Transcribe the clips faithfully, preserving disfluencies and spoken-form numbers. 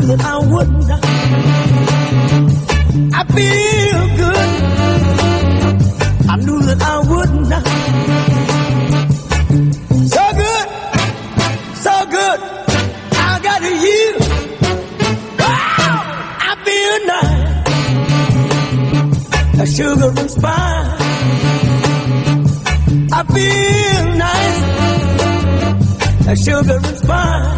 that I wouldn't. I feel good. I knew that I wouldn't. So good, so good. I got you. Wow, I feel nice. A sugar and spice. I feel nice. A sugar and spice.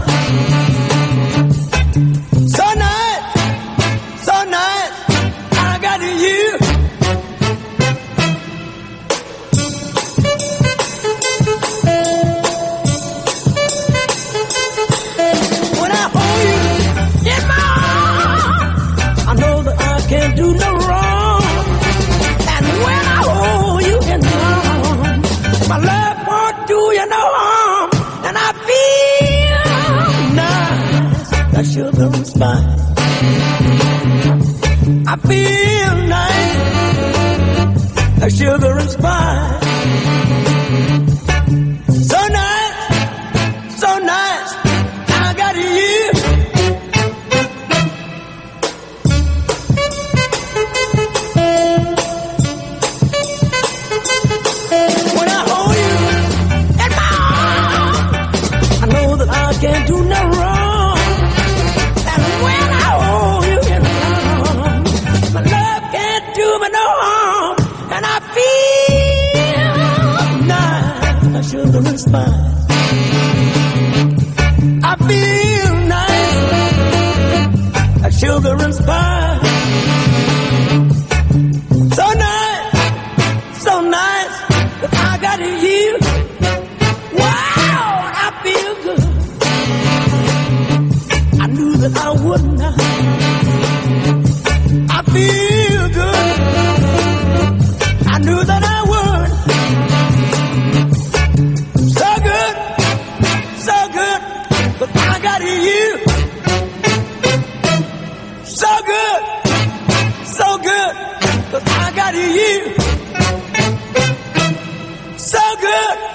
So nice, so nice. I got you. When I hold you in my arms, I know that I can't do no wrong. And when I hold you in my arms, my love won't do you no harm. And I feel nice, that sugar and spice. I feel nice, that sugar and spice. So nice, so nice, I got you. When I hold you in my arms, I know that I can't do no wrong. And when I hold you in my arms, my love can't do me no harm. And I feel nice, a sugar and spice. I feel nice, a sugar and spice. So nice, so nice, that I got you. Wow, I feel good. I knew that I wouldn't. I feel good. I knew that I would. So good, so good, but I got you. So good, so good, but I got you. So good.